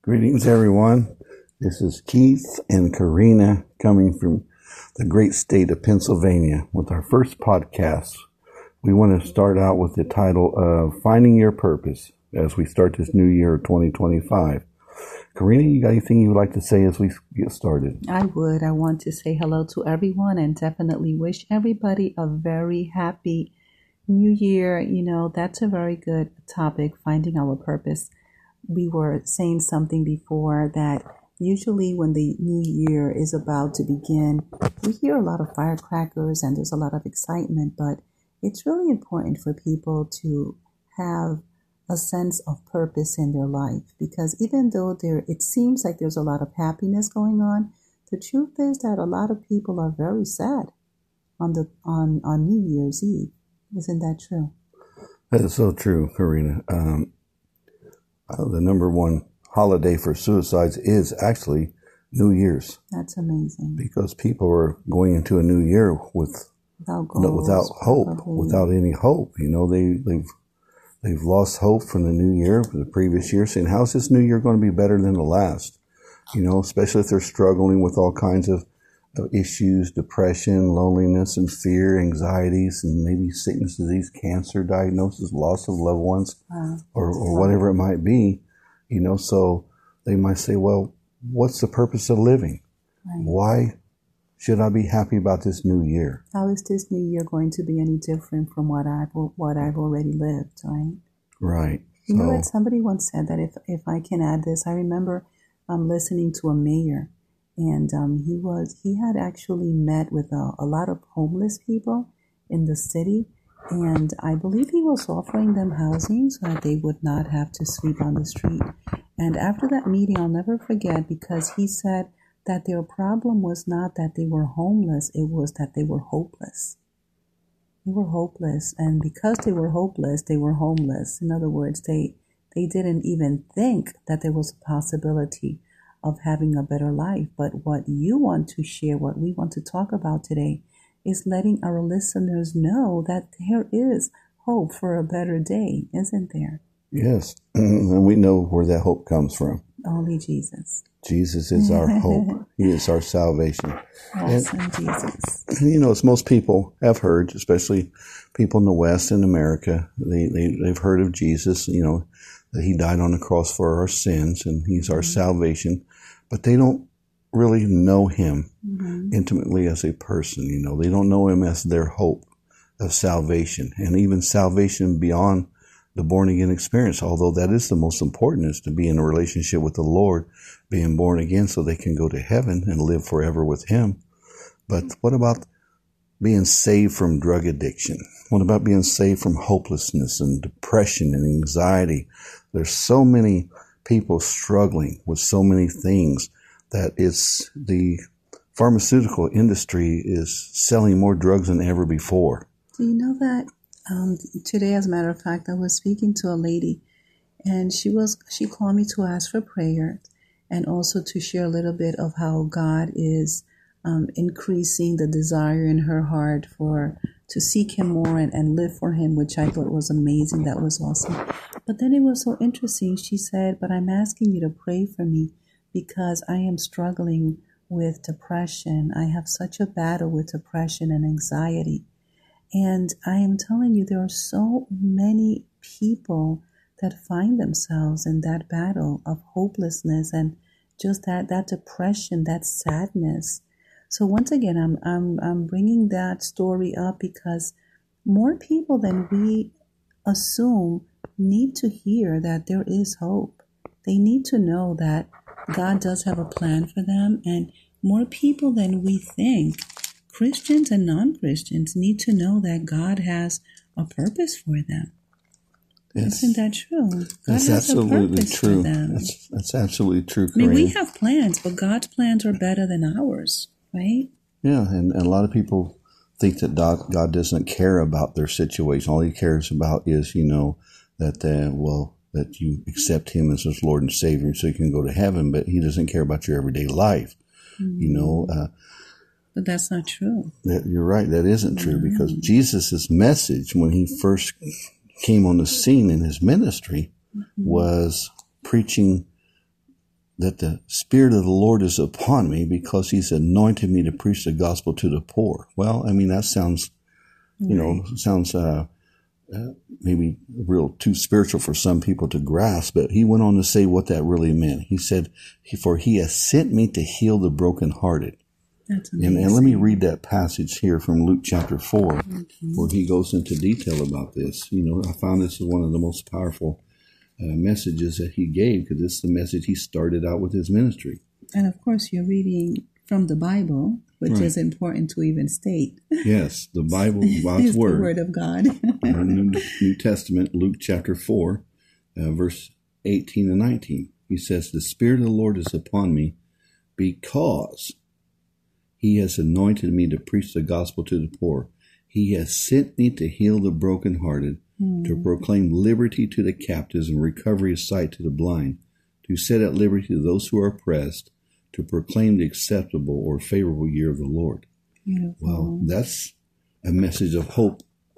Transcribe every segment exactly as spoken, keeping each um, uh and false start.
Greetings, everyone. This is Keith and Karina coming from the great state of Pennsylvania with our first podcast. We want to start out with the title of Finding Your Purpose as we start this new year of twenty twenty-five. Karina, you got anything you would like to say as we get started? I would. I want to say hello to everyone and definitely wish everybody a very happy new year. You know, that's a very good topic, finding our purpose. We were saying something before that usually when the new year is about to begin, we hear a lot of firecrackers and there's a lot of excitement, but it's really important for people to have a sense of purpose in their life, because even though there it seems like there's a lot of happiness going on, the truth is that a lot of people are very sad on the on, on New Year's Eve. Isn't that true? That is so true, Karina. Um, uh, the number one holiday for suicides is actually New Year's. That's amazing. Because people are going into a new year with without, goals, without hope, probably. without any hope. You know, they, they've They've lost hope from the new year, from the previous year, saying, how's this new year going to be better than the last? You know, especially if they're struggling with all kinds of, of issues, depression, loneliness, and fear, anxieties, and maybe sickness, disease, cancer diagnosis, loss of loved ones, Wow. or, or whatever it might be. You know, so they might say, well, what's the purpose of living? Right. Why should I be happy about this new year? How is this new year going to be any different from what I've what I've already lived, right? Right. You so, know what? Somebody once said that if if I can add this, I remember um, listening to a mayor, and um, he was he had actually met with a, a lot of homeless people in the city, and I believe he was offering them housing so that they would not have to sleep on the street. And after that meeting, I'll never forget, because he said that their problem was not that they were homeless, it was that they were hopeless. They were hopeless, and because they were hopeless, they were homeless. In other words, they they didn't even think that there was a possibility of having a better life. But what you want to share, what we want to talk about today, is letting our listeners know that there is hope for a better day, isn't there? Yes, and we know where that hope comes from. Only Jesus. Jesus is our hope. He is our salvation. Awesome, and, Jesus. You know, as most people have heard, especially people in the West and America, they, they, they've heard of Jesus, you know, that he died on the cross for our sins and he's our mm-hmm. salvation, but they don't really know him mm-hmm. intimately as a person. You know, they don't know him as their hope of salvation, and even salvation beyond the born-again experience, although that is the most important, is to be in a relationship with the Lord, being born again so they can go to heaven and live forever with him. But what about being saved from drug addiction? What about being saved from hopelessness and depression and anxiety? There's so many people struggling with so many things that it's the pharmaceutical industry is selling more drugs than ever before. Do you know that? Um, today, as a matter of fact, I was speaking to a lady, and she was she called me to ask for prayer and also to share a little bit of how God is um, increasing the desire in her heart for to seek him more and, and live for him, which I thought was amazing. That was awesome. But then it was so interesting. She said, but I'm asking you to pray for me because I am struggling with depression. I have such a battle with depression and anxiety. And I am telling you, there are so many people that find themselves in that battle of hopelessness and just that, that depression, that sadness. So once again, I'm, I'm, I'm bringing that story up because more people than we assume need to hear that there is hope. They need to know that God does have a plan for them, and more people than we think, Christians and non-Christians, need to know that God has a purpose for them. Yes. Isn't that true? God that's has absolutely a purpose true. for them. That's, that's absolutely true, I mean, Karina. we have plans, but God's plans are better than ours, right? Yeah, and, and a lot of people think that God, God doesn't care about their situation. All he cares about is, you know, that, uh, well, that you accept him as his Lord and Savior so you can go to heaven, but he doesn't care about your everyday life. Mm-hmm. You know, uh, but that's not true. That, you're right. That isn't true mm-hmm. because Jesus' message when he first came on the scene in his ministry mm-hmm. was preaching that the Spirit of the Lord is upon me because he's anointed me to preach the gospel to the poor. Well, I mean, that sounds, you know, sounds uh, uh, maybe real too spiritual for some people to grasp, but he went on to say what that really meant. He said, for he has sent me to heal the brokenhearted. That's and, and let me read that passage here from Luke chapter four, okay. where he goes into detail about this. You know, I found this is one of the most powerful uh, messages that he gave, because it's the message he started out with his ministry. And of course, you're reading from the Bible, which right. is important to even state. Yes, the Bible, God's it's word. the word of God. New, New Testament, Luke chapter four, uh, verse eighteen and nineteen. He says, the Spirit of the Lord is upon me because he has anointed me to preach the gospel to the poor. He has sent me to heal the brokenhearted, mm. to proclaim liberty to the captives and recovery of sight to the blind, to set at liberty those who are oppressed, to proclaim the acceptable or favorable year of the Lord. Beautiful. Well, that's a message of hope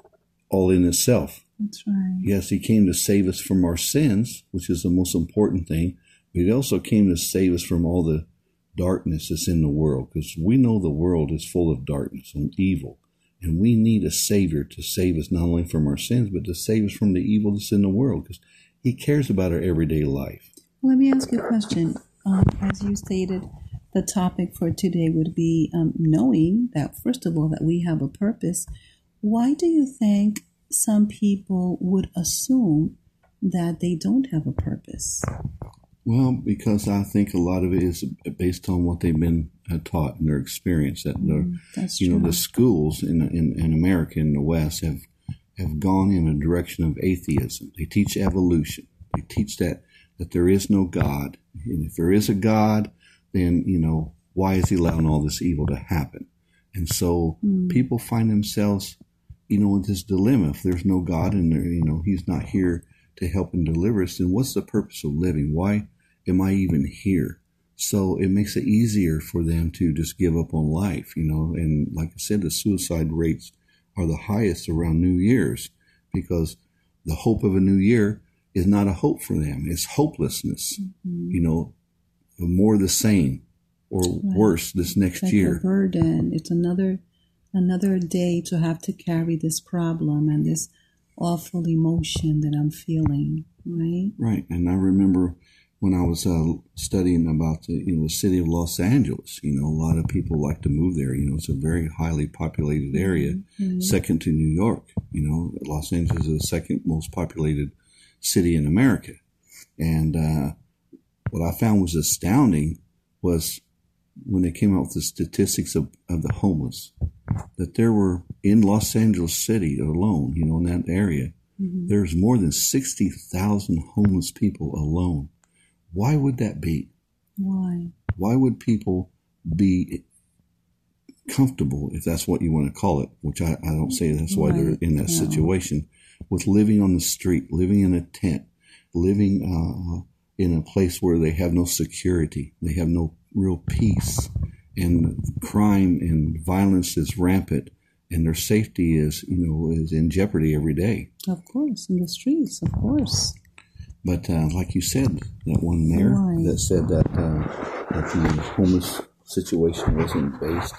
all in itself. That's right. Yes, he came to save us from our sins, which is the most important thing, but he also came to save us from all the darkness that's in the world, because we know the world is full of darkness and evil, and we need a Savior to save us not only from our sins, but to save us from the evil that's in the world, because he cares about our everyday life. Let me ask you a question. Um, as you stated, the topic for today would be um, knowing that, first of all, that we have a purpose. Why do you think some people would assume that they don't have a purpose? Well, because I think a lot of it is based on what they've been uh, taught and their experience. That mm, that's you true. know, the schools in, in in America, in the West, have have gone in a direction of atheism. They teach evolution. They teach that that there is no God, and if there is a God, then you know why is he allowing all this evil to happen? And so mm. people find themselves, you know, in this dilemma. If there's no God and there, you know, he's not here to help and deliver us, then what's the purpose of living? Why am I even here? So it makes it easier for them to just give up on life, you know. And like I said, the suicide rates are the highest around New Year's, because the hope of a new year is not a hope for them. It's hopelessness, mm-hmm. you know, more the same or right. worse this next like year. A burden. It's another another day to have to carry this problem and this awful emotion that I'm feeling, right? Right. And I remember when I was uh, studying about the, you know, the city of Los Angeles, you know, a lot of people like to move there. You know, it's a very highly populated area, mm-hmm. second to New York. You know, Los Angeles is the second most populated city in America. And uh, what I found was astounding was when they came out with the statistics of, of the homeless, that there were in Los Angeles City alone, you know, in that area, mm-hmm. there's more than sixty thousand homeless people alone. Why would that be? Why? Why would people be comfortable, if that's what you want to call it, which I, I don't say that's why right. they're in that no. situation, with living on the street, living in a tent, living uh, in a place where they have no security, they have no real peace, and crime and violence is rampant, and their safety is, you know, is in jeopardy every day. Of course, in the streets, of course. But uh, like you said, that one mayor Why? that said that, uh, that the homeless situation wasn't based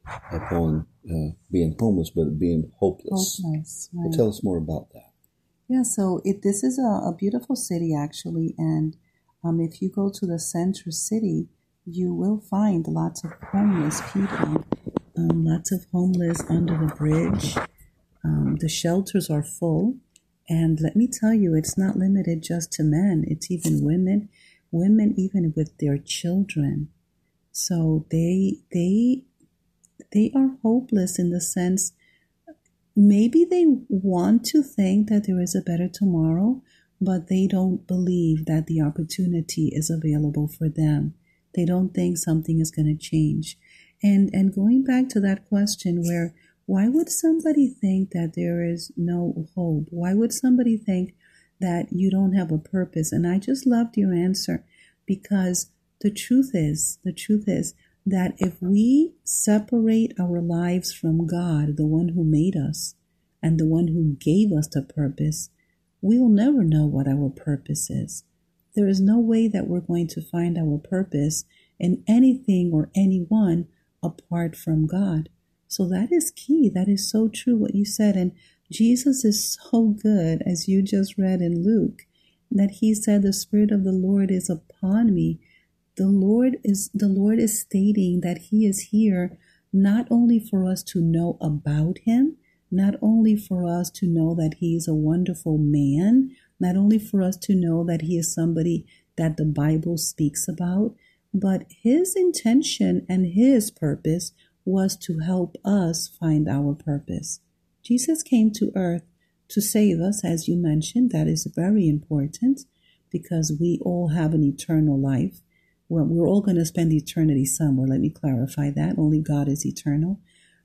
upon uh, being homeless, but being hopeless. Hopeless, right. Well, tell us more about that. Yeah, so it, this is a, a beautiful city, actually, and um, if you go to the center city, you will find lots of homeless people, um, lots of homeless under the bridge. Um, the shelters are full. And let me tell you, it's not limited just to men. It's even women, women even with their children. So they they they are hopeless in the sense, maybe they want to think that there is a better tomorrow, but they don't believe that the opportunity is available for them. They don't think something is going to change. And and going back to that question where, why would somebody think that there is no hope? Why would somebody think that you don't have a purpose? And I just loved your answer, because the truth is, the truth is that if we separate our lives from God, the one who made us and the one who gave us the purpose, we'll never know what our purpose is. there is no way that we're going to find our purpose in anything or anyone apart from God. So that is key. That is so true what you said. And Jesus is so good, as you just read in Luke, that he said, the Spirit of the Lord is upon me. The Lord is, the Lord is stating that he is here not only for us to know about him, not only for us to know that he is a wonderful man, not only for us to know that he is somebody that the Bible speaks about, but his intention and his purpose was to help us find our purpose. Jesus came to earth to save us, as you mentioned. That is very important because we all have an eternal life. Well, we're all going to spend eternity somewhere. Let me clarify that. Only God is eternal.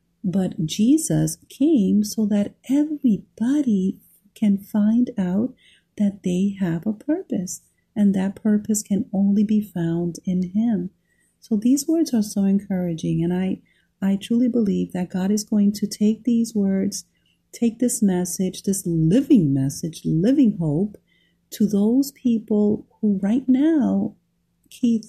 But Jesus came so that everybody can find out that they have a purpose, and that purpose can only be found in him. So these words are so encouraging, and I, I truly believe that God is going to take these words, take this message, this living message, living hope, to those people who right now, Keith,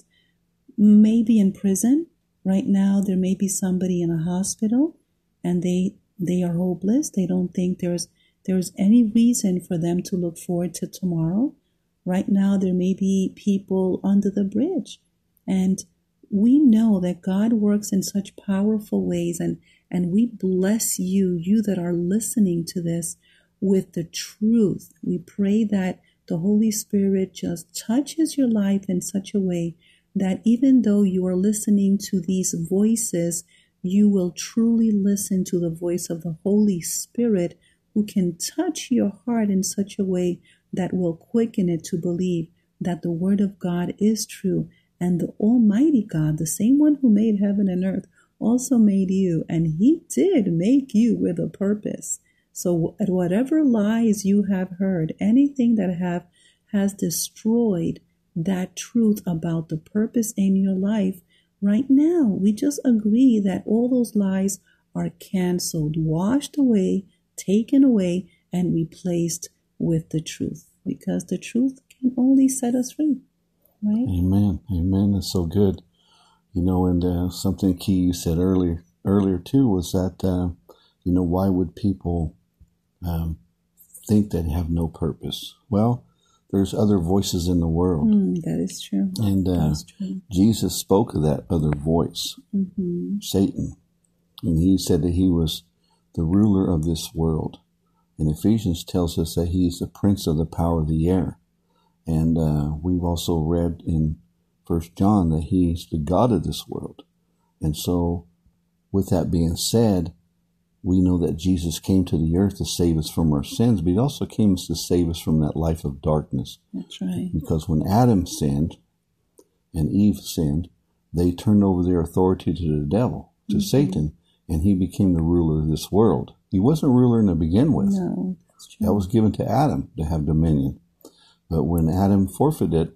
may be in prison. Right now, there may be somebody in a hospital, and they they are hopeless. They don't think there's there's any reason for them to look forward to tomorrow. Right now, there may be people under the bridge, and we know that God works in such powerful ways, and and we bless you, you that are listening to this, with the truth. We pray that the Holy Spirit just touches your life in such a way that even though you are listening to these voices, you will truly listen to the voice of the Holy Spirit, who can touch your heart in such a way that will quicken it to believe that the Word of God is true, and the Almighty God, the same one who made heaven and earth, also made you, and he did make you with a purpose. So at whatever lies you have heard, anything that have has destroyed that truth about the purpose in your life, right now, we just agree that all those lies are canceled, washed away, taken away, and replaced with the truth, because the truth can only set us free, right? Amen. Amen. That's so good. You know, and uh, something key you said earlier, earlier too, was that, uh, you know, why would people um, think they have no purpose? Well, there's other voices in the world. Mm, that is true. And uh, true. Jesus spoke of that other voice, mm-hmm. Satan. And he said that he was the ruler of this world. And Ephesians tells us that he is the prince of the power of the air. And uh, we've also read in First John that he's the God of this world. And so with that being said, we know that Jesus came to the earth to save us from our sins, but he also came to save us from that life of darkness. That's right. Because when Adam sinned and Eve sinned, they turned over their authority to the devil, to mm-hmm. Satan, and he became the ruler of this world. He wasn't a ruler to begin with. No, that's true. That was given to Adam to have dominion. But when Adam forfeited,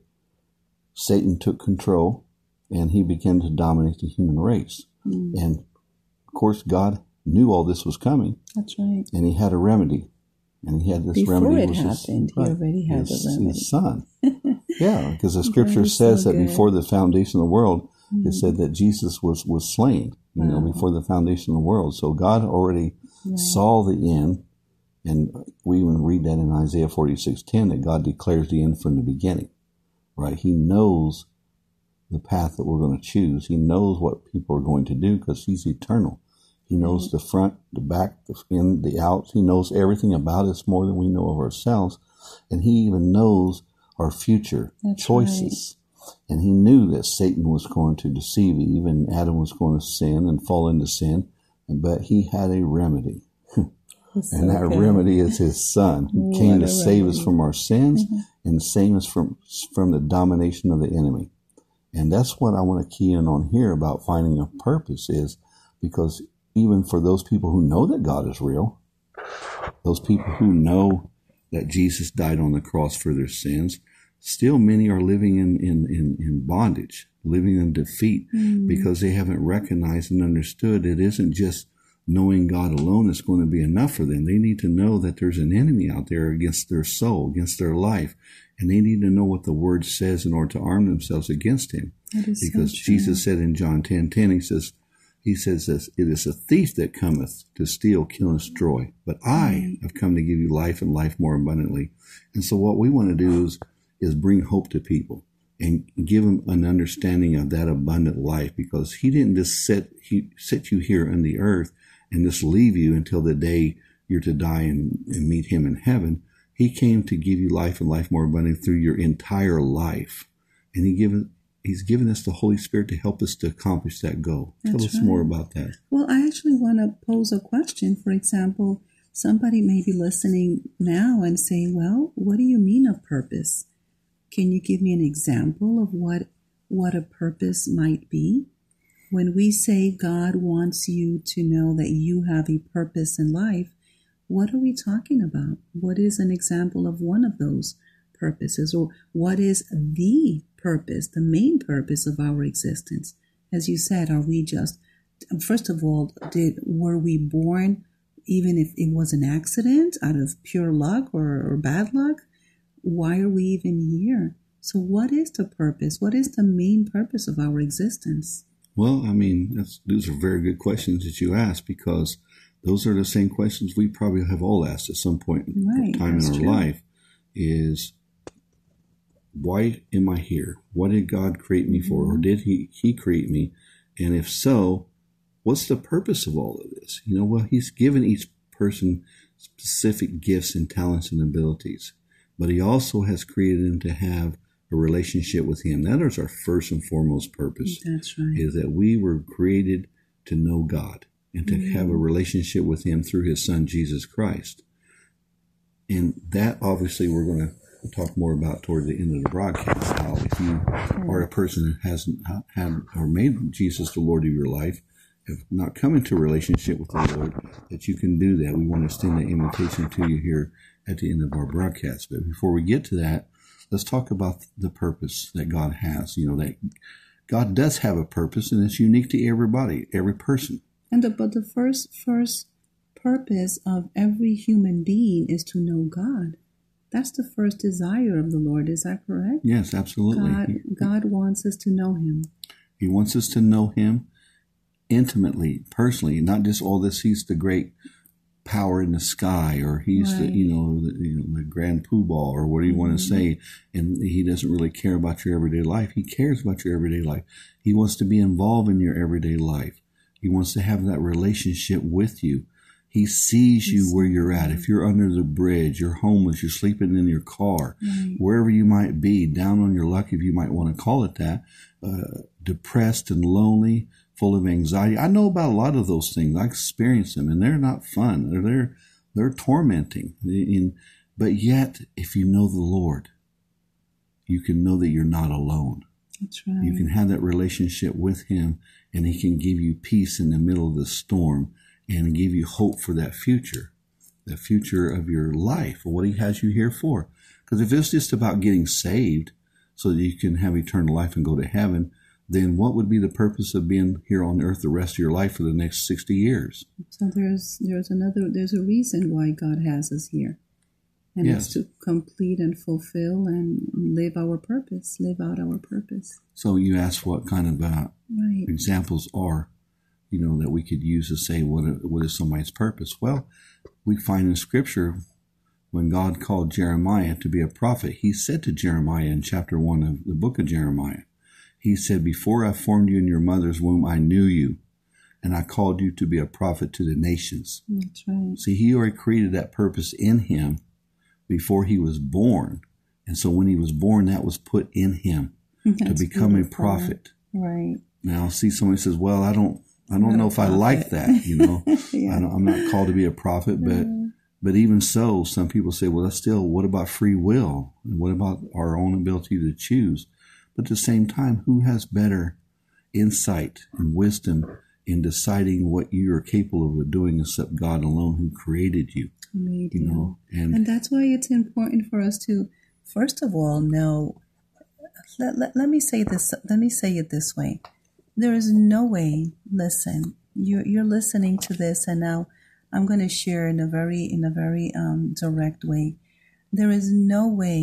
Satan took control, and he began to dominate the human race. Mm. And, of course, God knew all this was coming. That's right. And he had a remedy. And he had this Before remedy. Before it was happened, his, right, he already had his, the remedy. His son. Yeah, because the scripture says so that good. before the foundation of the world, mm-hmm. it said that Jesus was, was slain, you wow. know, before the foundation of the world. So God already right. saw the end. And we even read that in Isaiah forty-six ten, that God declares the end from the beginning, right? He knows the path that we're going to choose. He knows what people are going to do because he's eternal. He knows mm-hmm. the front, the back, the in, the outs. He knows everything about us more than we know of ourselves. And he even knows our future That's choices. Right. And he knew that Satan was going to deceive Eve and Adam was going to sin and fall into sin. But he had a remedy. It's and so that good. remedy is his son, who What came to a save remedy. us from our sins mm-hmm. and save us from, from the domination of the enemy. And that's what I want to key in on here about finding a purpose, is because even for those people who know that God is real, those people who know that Jesus died on the cross for their sins, still many are living in, in, in, in bondage, living in defeat, mm. because they haven't recognized and understood it isn't just knowing God alone is going to be enough for them. They need to know that there's an enemy out there against their soul, against their life, and they need to know what the word says in order to arm themselves against him. Because so Jesus said in John ten ten, he says, he says this, it is a thief that cometh to steal, kill, and destroy. But I have come to give you life and life more abundantly. And so what we want to do is, is bring hope to people and give them an understanding of that abundant life, because he didn't just set, he set you here on the earth and just leave you until the day you're to die and, and meet him in heaven. He came to give you life and life more abundantly through your entire life. And he given, he's given us the Holy Spirit to help us to accomplish that goal. That's Tell us right. more about that. Well, I actually want to pose a question. For example, somebody may be listening now and say, well, what do you mean a purpose? Can you give me an example of what what a purpose might be? When we say God wants you to know that you have a purpose in life, what are we talking about? What is an example of one of those purposes? Or what is the purpose, the main purpose of our existence? As you said, are we just, first of all, did were we born, even if it was an accident, out of pure luck or, or bad luck? Why are we even here? So what is the purpose? What is the main purpose of our existence? Well, I mean, that's, those are very good questions that you ask, because those are the same questions we probably have all asked at some point in right, time in our true. life is, why am I here? What did God create me for? Mm-hmm. Or did he, he create me? And if so, what's the purpose of all of this? You know, well, he's given each person specific gifts and talents and abilities, but he also has created them to have a relationship with him. That is our first and foremost purpose. That's right. Is that we were created to know God and to mm-hmm. have a relationship with him through his son, Jesus Christ. And that obviously we're going to talk more about toward the end of the broadcast, how if you are a person who hasn't had or made Jesus the Lord of your life, have not come into a relationship with the Lord, that you can do that. We want to extend that invitation to you here at the end of our broadcast. But before we get to that, let's talk about the purpose that God has. You know, that God does have a purpose, and it's unique to everybody, every person. And the, but the first first purpose of every human being is to know God. That's the first desire of the Lord. Is that correct? Yes, absolutely. God, God wants us to know him. He wants us to know him intimately, personally, not just all this, he's the great power in the sky, or he's right. the, you know, the, you know, the grand poobah, or what do you mm-hmm. want to say, and he doesn't really care about your everyday life. He cares about your everyday life. He wants to be involved in your everyday life. He wants to have that relationship with you. He sees you where you're at. If you're under the bridge, you're homeless, you're sleeping in your car, right. wherever you might be, down on your luck, if you might want to call it that, uh, depressed and lonely, full of anxiety. I know about a lot of those things. I experience them, and they're not fun. They're they're, they're tormenting. And, but yet, if you know the Lord, you can know that you're not alone. That's right. You can have that relationship with him, and he can give you peace in the middle of the storm and give you hope for that future, the future of your life, or what he has you here for. Because if it's just about getting saved so that you can have eternal life and go to heaven, then what would be the purpose of being here on earth the rest of your life for the next sixty years? So there's there's another, there's a reason why God has us here. And yes. it's to complete and fulfill and live our purpose, live out our purpose. So you asked what kind of uh, right. examples are, you know, that we could use to say what what is somebody's purpose. Well, we find in Scripture when God called Jeremiah to be a prophet, he said to Jeremiah in chapter one of the book of Jeremiah, he said, before I formed you in your mother's womb, I knew you, and I called you to be a prophet to the nations. That's right. See, he already created that purpose in him before he was born. And so when he was born, that was put in him That's to become beautiful. a prophet. Right. Now, see, somebody says, well, I don't I don't know if I like that, you know. yeah. I don't, I'm not called to be a prophet, but mm. but even so, some people say, well, that's still, what about free will? And what about our own ability to choose? But at the same time, who has better insight and wisdom in deciding what you are capable of doing except God alone, who created you? We do. You know, and, and that's why it's important for us to, first of all, know. Let, let, let me say this. Let me say it this way. There is no way. Listen, you're you're listening to this, and now I'm going to share in a very in a very um, direct way. There is no way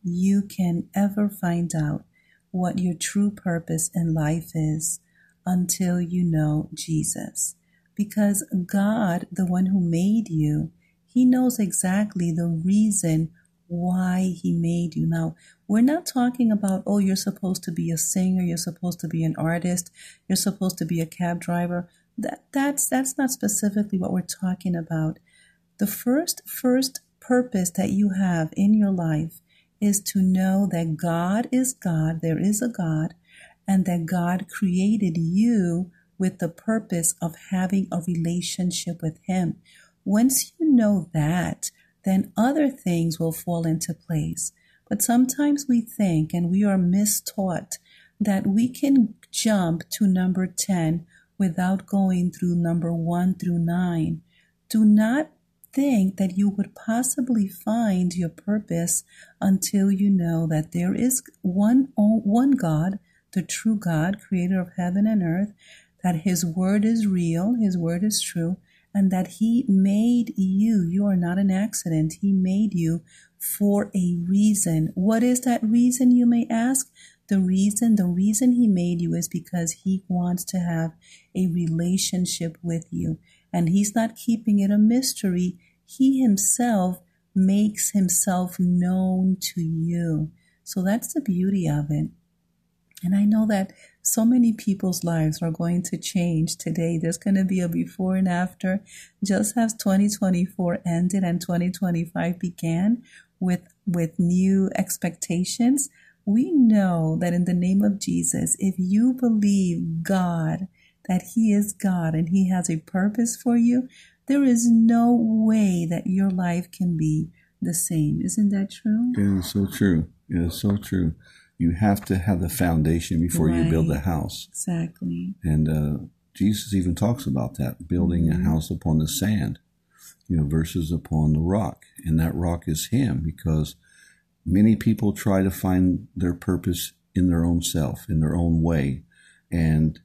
you can ever find out what your true purpose in life is until you know Jesus. Because God, the one who made you, He knows exactly the reason why He made you. Now, we're not talking about, oh, you're supposed to be a singer, you're supposed to be an artist, you're supposed to be a cab driver. That that's that's not specifically what we're talking about. The first first purpose that you have in your life is to know that God is God, there is a God, and that God created you with the purpose of having a relationship with Him. Once you know that, then other things will fall into place. But sometimes we think, and we are mistaught, that we can jump to number ten without going through number one through nine. Do not think that you would possibly find your purpose until you know that there is one, one God, the true God, creator of heaven and earth, that His word is real, His word is true, and that He made you. You are not an accident. He made you for a reason. What is that reason, you may ask? The reason, the reason He made you is because He wants to have a relationship with you. And He's not keeping it a mystery. He Himself makes Himself known to you. So that's the beauty of it. And I know that so many people's lives are going to change today. There's going to be a before and after, just as twenty twenty-four ended and twenty twenty-five began with, with new expectations. We know that in the name of Jesus, if you believe God, that He is God and He has a purpose for you, there is no way that your life can be the same. Isn't that true? It is so true. It is so true. You have to have the foundation before right. you build the house. Exactly. And uh, Jesus even talks about that, building mm-hmm. a house upon the sand, you know, versus upon the rock. And that rock is Him, because many people try to find their purpose in their own self, in their own way. And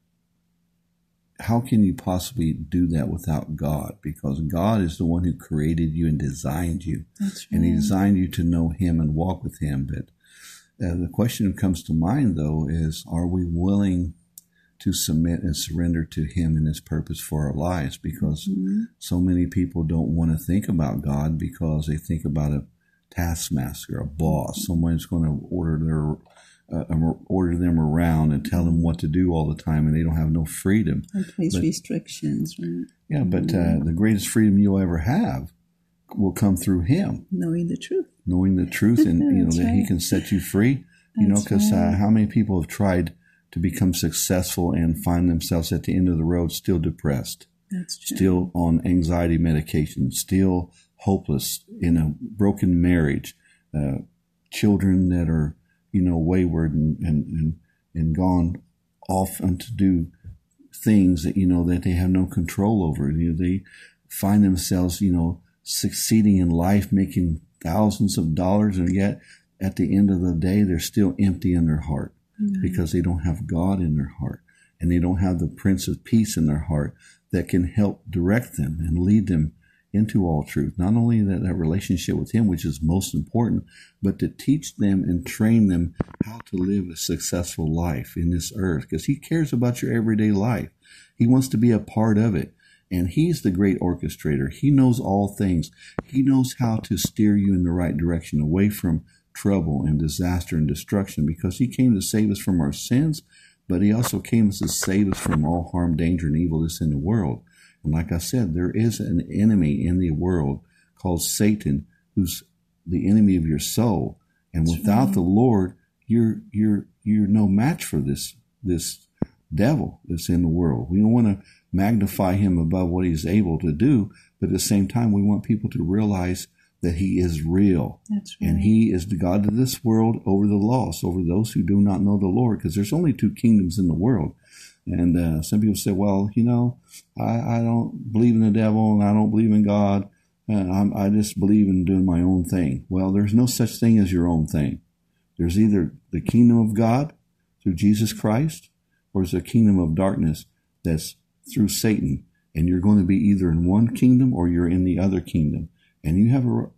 how can you possibly do that without God? Because God is the one who created you and designed you. That's right. And He designed you to know Him and walk with Him. But uh, the question that comes to mind, though, is are we willing to submit and surrender to Him and His purpose for our lives? Because mm-hmm. so many people don't want to think about God because they think about a taskmaster, a boss, someone who's going to order their uh, order them around and tell them what to do all the time, and they don't have no freedom. And place but, restrictions, right? Yeah, but uh, the greatest freedom you'll ever have will come through Him. Knowing the truth. Knowing the truth, and you know that right. He can set you free. You That's know, because right. uh, how many people have tried to become successful and find themselves at the end of the road still depressed, That's true. still on anxiety medication, still hopeless, in a broken marriage, uh, children that are, you know, wayward and, and, and, and gone off and to do things that, you know, that they have no control over. You know, they find themselves, you know, succeeding in life, making thousands of dollars, and yet at the end of the day, they're still empty in their heart mm-hmm. because they don't have God in their heart, and they don't have the Prince of Peace in their heart that can help direct them and lead them into all truth. Not only that, that relationship with Him, which is most important, but to teach them and train them how to live a successful life in this earth, because He cares about your everyday life. He wants to be a part of it. And He's the great orchestrator. He knows all things. He knows how to steer you in the right direction, away from trouble and disaster and destruction, because He came to save us from our sins, but He also came to save us from all harm, danger, and evil that's in the world. And like I said, there is an enemy in the world called Satan, who's the enemy of your soul. And that's without right. the Lord, you're you're you're no match for this this devil that's in the world. We don't want to magnify him above what he's able to do, but at the same time, we want people to realize that He is real. That's right. And He is the God of this world over the lost, over those who do not know the Lord, because there's only two kingdoms in the world. And uh, some people say, well, you know, I, I don't believe in the devil and I don't believe in God. Uh, I'm, I just believe in doing my own thing. Well, there's no such thing as your own thing. There's either the kingdom of God through Jesus Christ, or there's a kingdom of darkness that's through Satan. And you're going to be either in one kingdom or you're in the other kingdom. And you have a,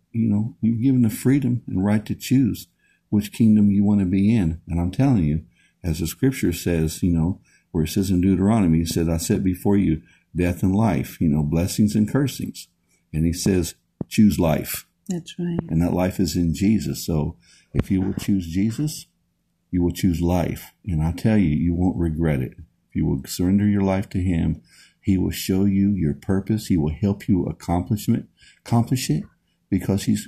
you know, you've given the freedom and right to choose which kingdom you want to be in. And I'm telling you, as the scripture says, you know, where it says in Deuteronomy, he said, I set before you death and life, you know, blessings and cursings. And he says, choose life. That's right. And that life is in Jesus. So if you will choose Jesus, you will choose life. And I tell you, you won't regret it. If you will surrender your life to him, he will show you your purpose. He will help you accomplish it, accomplish it because he's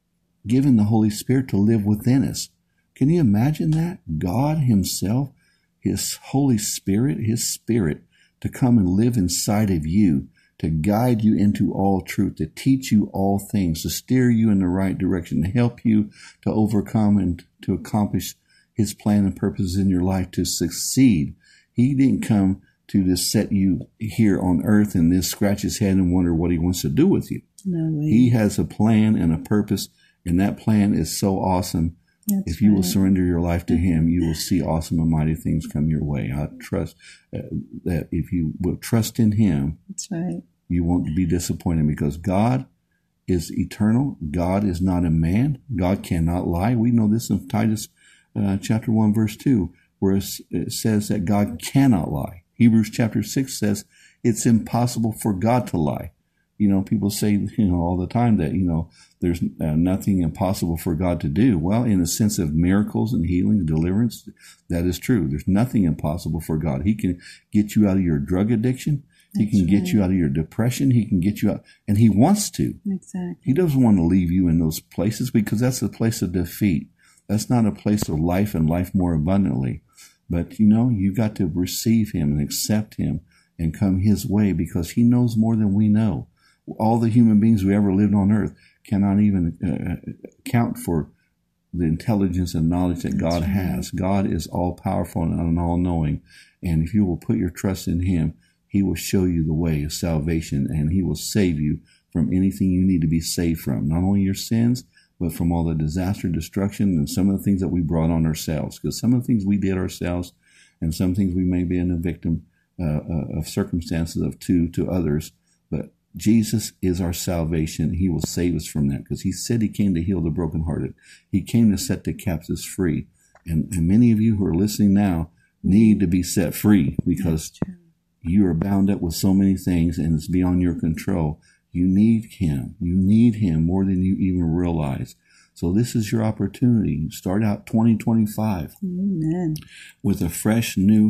given the Holy Spirit to live within us. Can you imagine that? God himself, his Holy Spirit, his Spirit, to come and live inside of you, to guide you into all truth, to teach you all things, to steer you in the right direction, to help you to overcome and to accomplish his plan and purposes in your life, to succeed. He didn't come to just set you here on earth and just scratch his head and wonder what he wants to do with you. No way. He has a plan and a purpose, and that plan is so awesome. That's if you right. will surrender your life to him, you will see awesome and mighty things come your way. I trust uh, that if you will trust in him, That's right. you won't be disappointed because God is eternal. God is not a man. God cannot lie. We know this in Titus uh, chapter one, verse two, where it says that God cannot lie. Hebrews chapter six says it's impossible for God to lie. You know, people say, you know, all the time that, you know, there's uh, nothing impossible for God to do. Well, in a sense of miracles and healing, deliverance, that is true. There's nothing impossible for God. He can get you out of your drug addiction. He That's can get right. you out of your depression. He can get you out, and he wants to. Exactly. He doesn't want to leave you in those places because that's a place of defeat. That's not a place of life and life more abundantly. But, you know, you got to receive him and accept him and come his way because he knows more than we know. All the human beings who ever lived on earth cannot even uh, account for the intelligence and knowledge that God right. has. God is all powerful and all knowing. And if you will put your trust in him, he will show you the way of salvation and he will save you from anything you need to be saved from. Not only your sins, but from all the disaster, destruction, and some of the things that we brought on ourselves. Because some of the things we did ourselves and some things we may be in a victim uh, uh, of circumstances of to, to others. But Jesus is our salvation. He will save us from that because he said he came to heal the brokenhearted. He came to set the captives free. And, and many of you who are listening now need to be set free because you are bound up with so many things and it's beyond your control. You need him. You need him more than you even realize. So this is your opportunity. Start out twenty twenty-five Amen. with a fresh new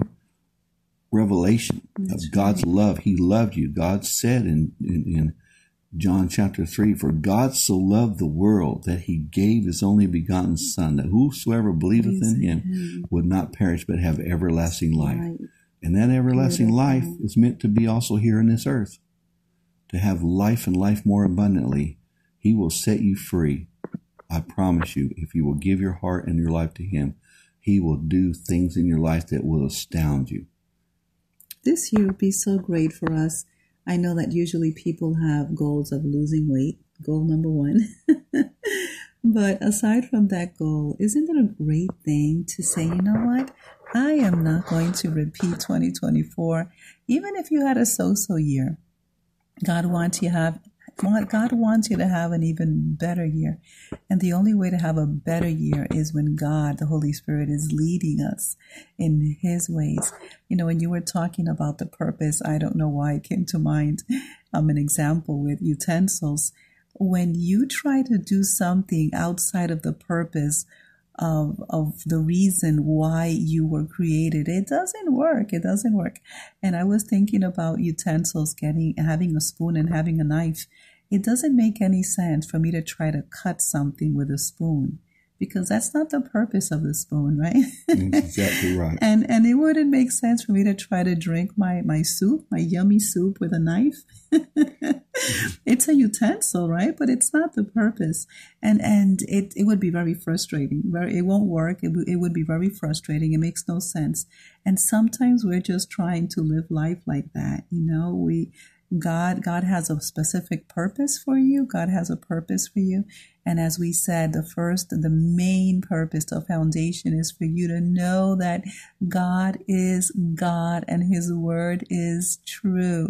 revelation That's of God's right. love. He loved you. God said in, in, in John chapter three, for God so loved the world that he gave his only begotten son, that whosoever believeth in him him. would not perish but have everlasting life. Right. And that everlasting Beautiful. life is meant to be also here in this earth, to have life and life more abundantly. He will set you free. I promise you, if you will give your heart and your life to him, he will do things in your life that will astound you. This year would be so great for us. I know that usually people have goals of losing weight, goal number one. But aside from that goal, isn't it a great thing to say, you know what? I am not going to repeat twenty twenty-four, even if you had a so-so year. God wants you to have God wants you to have an even better year. And the only way to have a better year is when God, the Holy Spirit, is leading us in his ways. You know, when you were talking about the purpose, I don't know why it came to mind. Um, an example with utensils. When you try to do something outside of the purpose of of the reason why you were created, it doesn't work. It doesn't work. And I was thinking about utensils, getting having a spoon and having a knife. It doesn't make any sense for me to try to cut something with a spoon because that's not the purpose of the spoon, right? That's exactly right. And and it wouldn't make sense for me to try to drink my, my soup, my yummy soup with a knife. It's a utensil, right? But it's not the purpose. And and it, it would be very frustrating. Very, it won't work. It, w- it would be very frustrating. It makes no sense. And sometimes we're just trying to live life like that. You know, we God God has a specific purpose for you. God has a purpose for you. And as we said, the first, the main purpose, the foundation is for you to know that God is God and his word is true.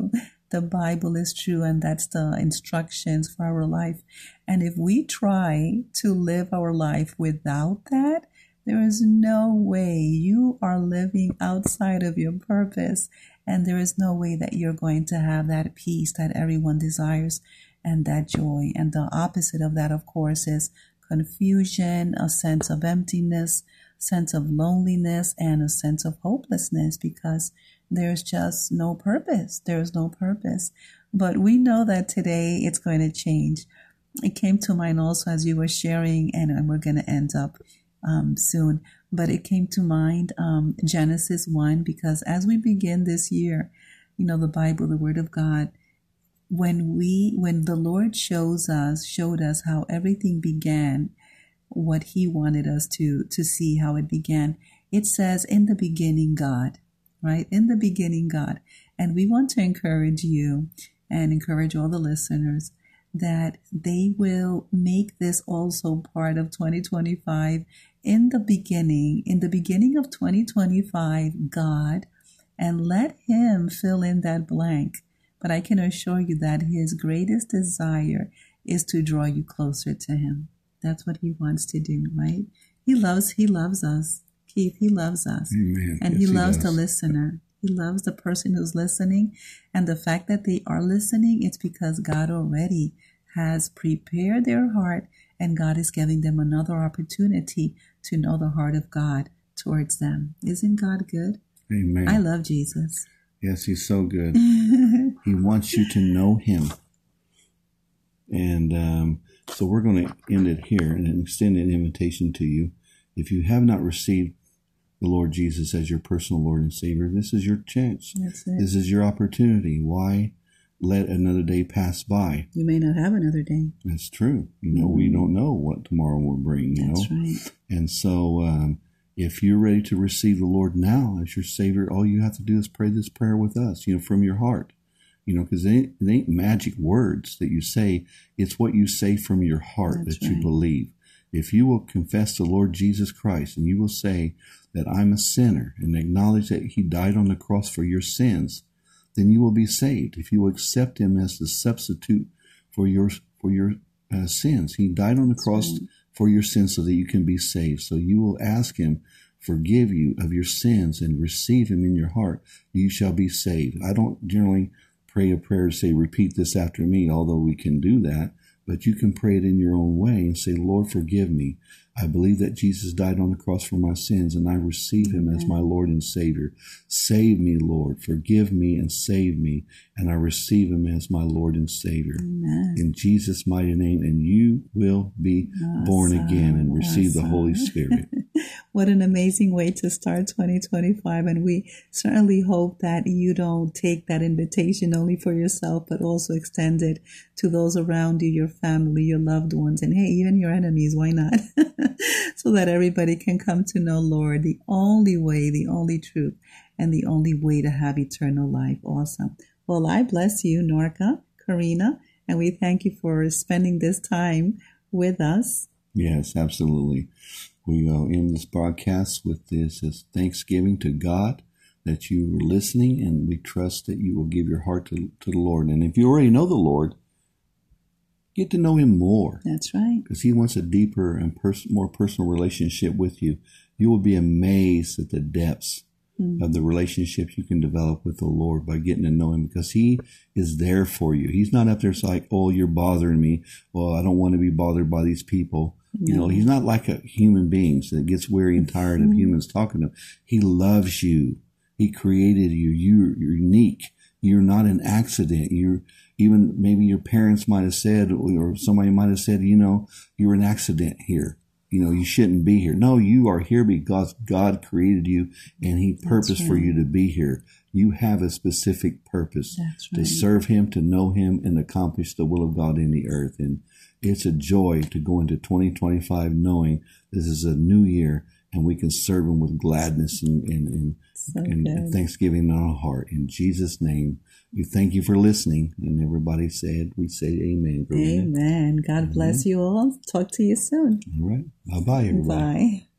the Bible is true and that's the instructions for our life. And if we try to live our life without that, there is no way you are living outside of your purpose. And there is no way that you're going to have that peace that everyone desires and that joy. And the opposite of that, of course, is confusion, a sense of emptiness, sense of loneliness, and a sense of hopelessness because there's just no purpose. There's no purpose. But we know that today it's going to change. It came to mind also as you were sharing, and we're going to end up um, soon. But it came to mind um, Genesis one, because as we begin this year, you know, the Bible, the Word of God, when we, when the Lord shows us, showed us how everything began, what He wanted us to, to see how it began, it says, in the beginning, God, right? In the beginning, God. And we want to encourage you and encourage all the listeners that they will make this also part of twenty twenty-five. In the beginning, in the beginning of twenty twenty-five, God, and let Him fill in that blank. But I can assure you that His greatest desire is to draw you closer to Him. That's what He wants to do, right? He loves, He loves us. Keith, He loves us. Amen. And Yes, He he loves does. the listener. He loves the person who's listening. And the fact that they are listening, it's because God already has prepared their heart, and God is giving them another opportunity to know the heart of God towards them. Isn't God good? Amen. I love Jesus. Yes, He's so good. He wants you to know Him. And um, so we're going to end it here and extend an invitation to you. If you have not received the Lord Jesus as your personal Lord and Savior, this is your chance. That's it. This is your opportunity. Why let another day pass by? You may not have another day. That's true. You know, mm-hmm. we don't know what tomorrow will bring, you That's know. right. And so um, if you're ready to receive the Lord now as your Savior, all you have to do is pray this prayer with us, you know, from your heart. You know, because it ain't, it ain't magic words that you say. It's what you say from your heart That's that right. you believe. If you will confess the Lord Jesus Christ and you will say that I'm a sinner and acknowledge that He died on the cross for your sins, then you will be saved. If you will accept Him as the substitute for your for your uh, sins, He died on the cross right. for your sins so that you can be saved. So you will ask Him, forgive you of your sins and receive Him in your heart. You shall be saved. I don't generally pray a prayer to say, repeat this after me, although we can do that. But you can pray it in your own way and say, Lord, forgive me. I believe that Jesus died on the cross for my sins, and I receive Him Amen. as my Lord and Savior. Save me, Lord. Forgive me and save me, and I receive Him as my Lord and Savior. Amen. In Jesus' mighty name, and you will be awesome. born again and receive awesome. the Holy Spirit. What an amazing way to start twenty twenty-five. And we certainly hope that you don't take that invitation only for yourself, but also extend it to those around you, your family, your loved ones, and hey, even your enemies, why not? So that everybody can come to know Lord, the only way, the only truth, and the only way to have eternal life. Awesome. Well, I bless you, Norca, Karina, and we thank you for spending this time with us. Yes, absolutely. We uh, end this broadcast with this as thanksgiving to God that you were listening, and we trust that you will give your heart to, to the Lord. And if you already know the Lord, get to know Him more. That's right. Because He wants a deeper and pers- more personal relationship with you. You will be amazed at the depths mm. of the relationship you can develop with the Lord by getting to know Him, because He is there for you. He's not up there like, oh, you're bothering me. Well, I don't want to be bothered by these people. No. You know, He's not like a human being that gets weary and tired mm. of humans talking to Him. He loves you. He created you. You're, you're unique. You're not an accident. You're even maybe your parents might have said, or somebody might have said, you know, you're an accident here. You know, you shouldn't be here. No, you are here because God created you and He purposed right. for you to be here. You have a specific purpose right. to serve Him, to know Him, and accomplish the will of God in the earth. And it's a joy to go into twenty twenty-five knowing this is a new year and we can serve Him with gladness and, and, and, so and, and thanksgiving in our heart. In Jesus' name, we thank you for listening. And everybody said, we say amen. Amen. God amen. Bless you all. Talk to you soon. All right. Bye-bye, everybody. Bye.